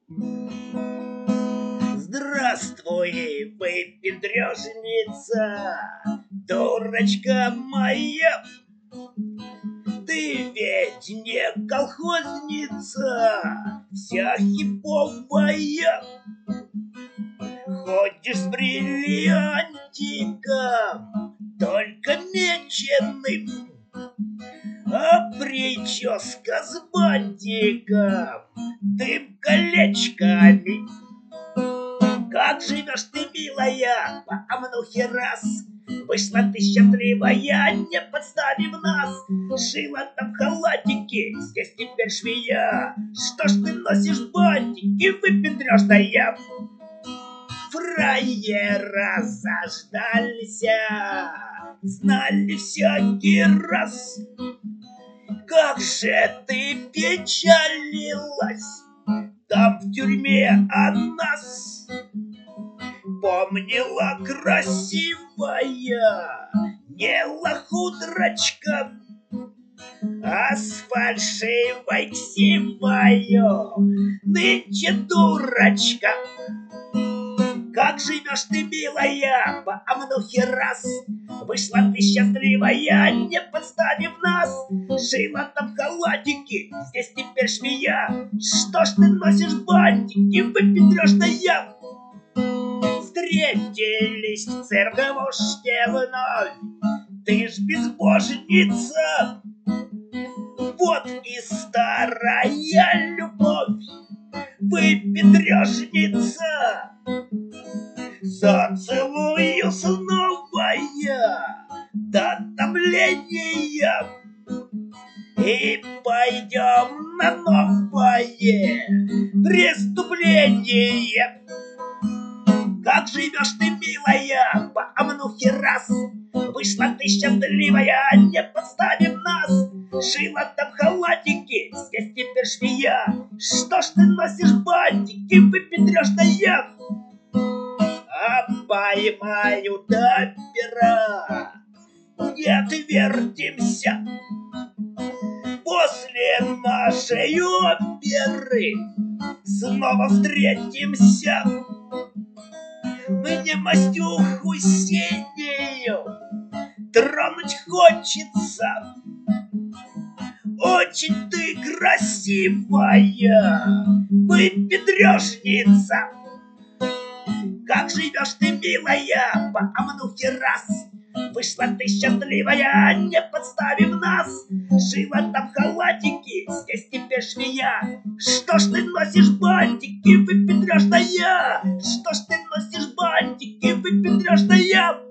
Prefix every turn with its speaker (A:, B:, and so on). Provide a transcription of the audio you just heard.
A: Здравствуй, выпендрежница, дурочка моя. Ты ведь не колхозница, вся хиповая. Ходишь с бриллиантиком, только меченым, а прическа с бантиком, дым колечками. Как живешь ты, милая, по Амнухе раз? Вышла ты счастливая, не подставив нас. Шила там халатики, здесь теперь швея. Что ж ты носишь бантики, выпендрёжная? Фраера заждались, знали всякий раз. Как же ты печалилась там в тюрьме о нас. Помнила красивая, не лохудрочка, а с фальшивой ксивою нынче дурочка. Как живешь ты, милая, по Амнухе раз? Вышла ты счастливая, не подставив нас. Шила там халатики, здесь теперь швея. Что ж ты носишь бантики, выпендрёжная? Встретились в церковушке вновь, ты ж безбожница. Вот и старая любовь, выпендрёжница. Зацелую снова я до томления, и пойдем на новое преступление. Как живешь ты, милая, по Амнухе раз? Вышла ты счастливая, не подставив нас. Шила там халатики, здесь теперь швея. Что ж ты носишь бантики, выпендрёжная? А поймают опера, не отвертимся. После нашей оперы снова встретимся. Мне мастюху синюю тронуть хочется. Очень ты красивая, выпендрёжница. Как живешь ты, милая, по Амнухе раз? Вышла ты счастливая, не подставив нас. Шила там халатики, здесь теперь швея. Что ж ты носишь бантики, выпендрёжная? Что ж ты носишь бантики, выпендрёжная?